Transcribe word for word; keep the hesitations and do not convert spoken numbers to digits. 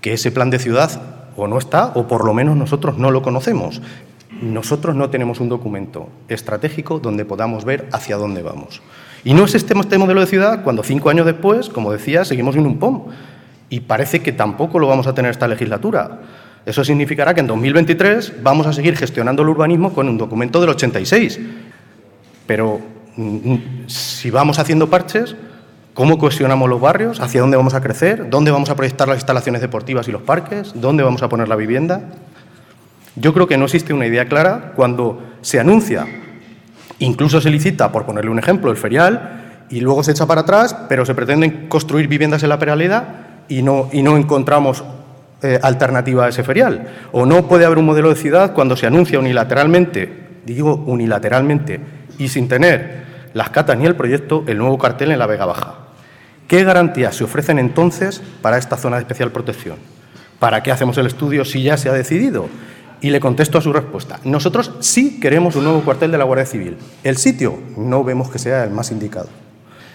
que ese plan de ciudad o no está, o por lo menos nosotros no lo conocemos. Nosotros no tenemos un documento estratégico donde podamos ver hacia dónde vamos. Y no es este, este modelo de ciudad cuando cinco años después, como decía, seguimos en un P O M. Y parece que tampoco lo vamos a tener esta legislatura. Eso significará que en dos mil veintitrés vamos a seguir gestionando el urbanismo con un documento del ochenta y seis. Pero si vamos haciendo parches, ¿cómo cohesionamos los barrios? ¿Hacia dónde vamos a crecer? ¿Dónde vamos a proyectar las instalaciones deportivas y los parques? ¿Dónde vamos a poner la vivienda? Yo creo que no existe una idea clara cuando se anuncia, incluso se licita, por ponerle un ejemplo, el ferial, y luego se echa para atrás, pero se pretenden construir viviendas en la Peraleda y no, y no encontramos eh, alternativa a ese ferial. O no puede haber un modelo de ciudad cuando se anuncia unilateralmente, digo unilateralmente, y sin tener las catas ni el proyecto, el nuevo cartel en la Vega Baja. ¿Qué garantías se ofrecen entonces para esta zona de especial protección? ¿Para qué hacemos el estudio si ya se ha decidido? Y le contesto a su respuesta. Nosotros sí queremos un nuevo cuartel de la Guardia Civil. El sitio no vemos que sea el más indicado.